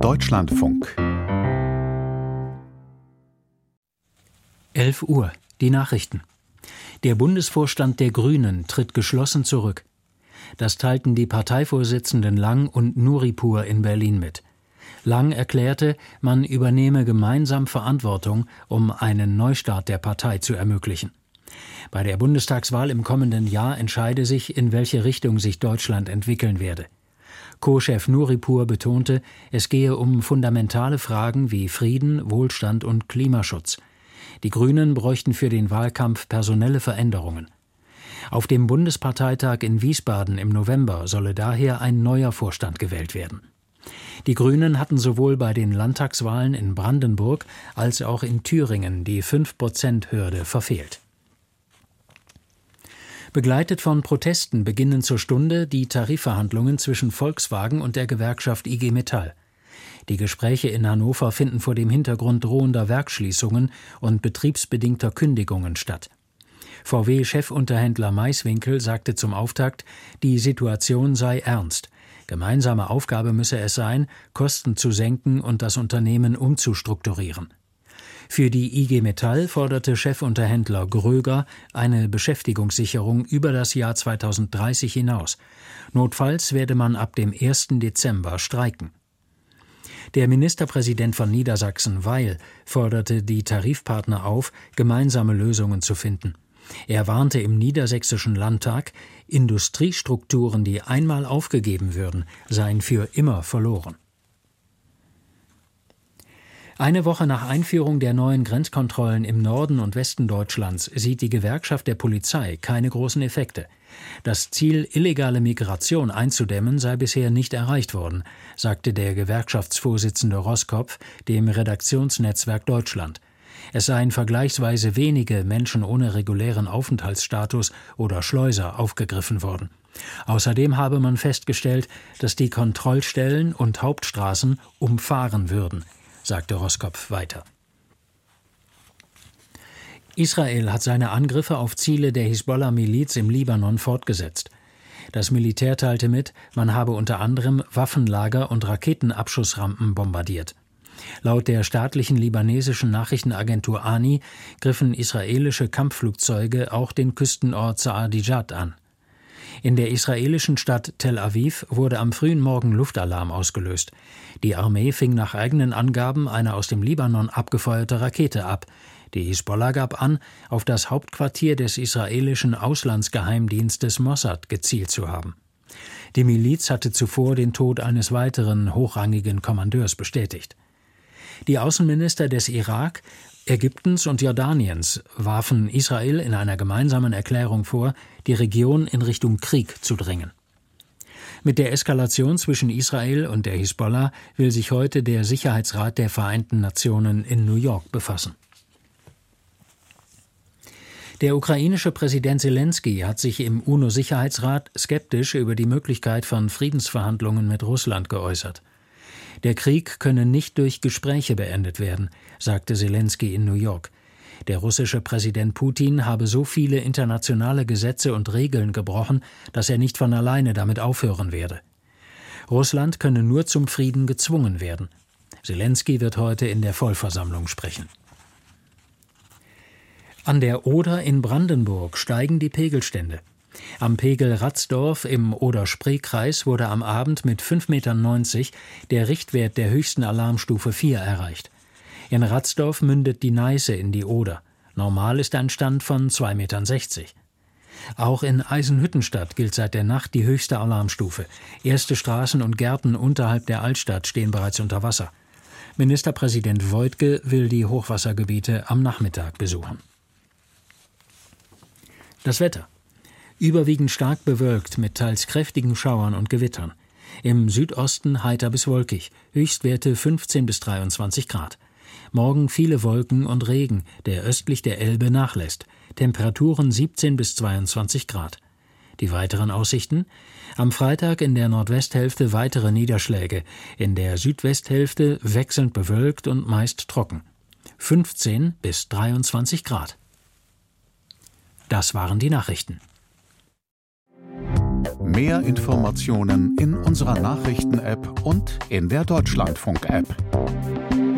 Deutschlandfunk 11 Uhr, die Nachrichten. Der Bundesvorstand der Grünen tritt geschlossen zurück. Das teilten die Parteivorsitzenden Lang und Nuripur in Berlin mit. Lang erklärte, man übernehme gemeinsam Verantwortung, um einen Neustart der Partei zu ermöglichen. Bei der Bundestagswahl im kommenden Jahr entscheide sich, in welche Richtung sich Deutschland entwickeln werde. Co-Chef Nuripur betonte, es gehe um fundamentale Fragen wie Frieden, Wohlstand und Klimaschutz. Die Grünen bräuchten für den Wahlkampf personelle Veränderungen. Auf dem Bundesparteitag in Wiesbaden im November solle daher ein neuer Vorstand gewählt werden. Die Grünen hatten sowohl bei den Landtagswahlen in Brandenburg als auch in Thüringen die 5%-Hürde verfehlt. Begleitet von Protesten beginnen zur Stunde die Tarifverhandlungen zwischen Volkswagen und der Gewerkschaft IG Metall. Die Gespräche in Hannover finden vor dem Hintergrund drohender Werksschließungen und betriebsbedingter Kündigungen statt. VW-Chefunterhändler Maiswinkel sagte zum Auftakt, die Situation sei ernst. Gemeinsame Aufgabe müsse es sein, Kosten zu senken und das Unternehmen umzustrukturieren. Für die IG Metall forderte Chefunterhändler Gröger eine Beschäftigungssicherung über das Jahr 2030 hinaus. Notfalls werde man ab dem 1. Dezember streiken. Der Ministerpräsident von Niedersachsen, Weil, forderte die Tarifpartner auf, gemeinsame Lösungen zu finden. Er warnte im Niedersächsischen Landtag, Industriestrukturen, die einmal aufgegeben würden, seien für immer verloren. Eine Woche nach Einführung der neuen Grenzkontrollen im Norden und Westen Deutschlands sieht die Gewerkschaft der Polizei keine großen Effekte. Das Ziel, illegale Migration einzudämmen, sei bisher nicht erreicht worden, sagte der Gewerkschaftsvorsitzende Roskopf dem Redaktionsnetzwerk Deutschland. Es seien vergleichsweise wenige Menschen ohne regulären Aufenthaltsstatus oder Schleuser aufgegriffen worden. Außerdem habe man festgestellt, dass die Kontrollstellen und Hauptstraßen umfahren würden, sagte Roskopf weiter. Israel hat seine Angriffe auf Ziele der Hisbollah-Miliz im Libanon fortgesetzt. Das Militär teilte mit, man habe unter anderem Waffenlager und Raketenabschussrampen bombardiert. Laut der staatlichen libanesischen Nachrichtenagentur ANI griffen israelische Kampfflugzeuge auch den Küstenort Saadijat an. In der israelischen Stadt Tel Aviv wurde am frühen Morgen Luftalarm ausgelöst. Die Armee fing nach eigenen Angaben eine aus dem Libanon abgefeuerte Rakete ab. Die Hisbollah gab an, auf das Hauptquartier des israelischen Auslandsgeheimdienstes Mossad gezielt zu haben. Die Miliz hatte zuvor den Tod eines weiteren hochrangigen Kommandeurs bestätigt. Die Außenminister des Irak, Ägyptens und Jordaniens warfen Israel in einer gemeinsamen Erklärung vor, die Region in Richtung Krieg zu drängen. Mit der Eskalation zwischen Israel und der Hisbollah will sich heute der Sicherheitsrat der Vereinten Nationen in New York befassen. Der ukrainische Präsident Selenskyj hat sich im UNO-Sicherheitsrat skeptisch über die Möglichkeit von Friedensverhandlungen mit Russland geäußert. Der Krieg könne nicht durch Gespräche beendet werden, sagte Selenskyj in New York. Der russische Präsident Putin habe so viele internationale Gesetze und Regeln gebrochen, dass er nicht von alleine damit aufhören werde. Russland könne nur zum Frieden gezwungen werden. Selenskyj wird heute in der Vollversammlung sprechen. An der Oder in Brandenburg steigen die Pegelstände. Am Pegel Ratzdorf im Oder-Spree-Kreis wurde am Abend mit 5,90 Metern der Richtwert der höchsten Alarmstufe 4 erreicht. In Ratzdorf mündet die Neiße in die Oder. Normal ist ein Stand von 2,60 Metern. Auch in Eisenhüttenstadt gilt seit der Nacht die höchste Alarmstufe. Erste Straßen und Gärten unterhalb der Altstadt stehen bereits unter Wasser. Ministerpräsident Woidke will die Hochwassergebiete am Nachmittag besuchen. Das Wetter. Überwiegend stark bewölkt mit teils kräftigen Schauern und Gewittern. Im Südosten heiter bis wolkig, Höchstwerte 15 bis 23 Grad. Morgen viele Wolken und Regen, der östlich der Elbe nachlässt. Temperaturen 17 bis 22 Grad. Die weiteren Aussichten? Am Freitag in der Nordwesthälfte weitere Niederschläge, in der Südwesthälfte wechselnd bewölkt und meist trocken. 15 bis 23 Grad. Das waren die Nachrichten. Mehr Informationen in unserer Nachrichten-App und in der Deutschlandfunk-App.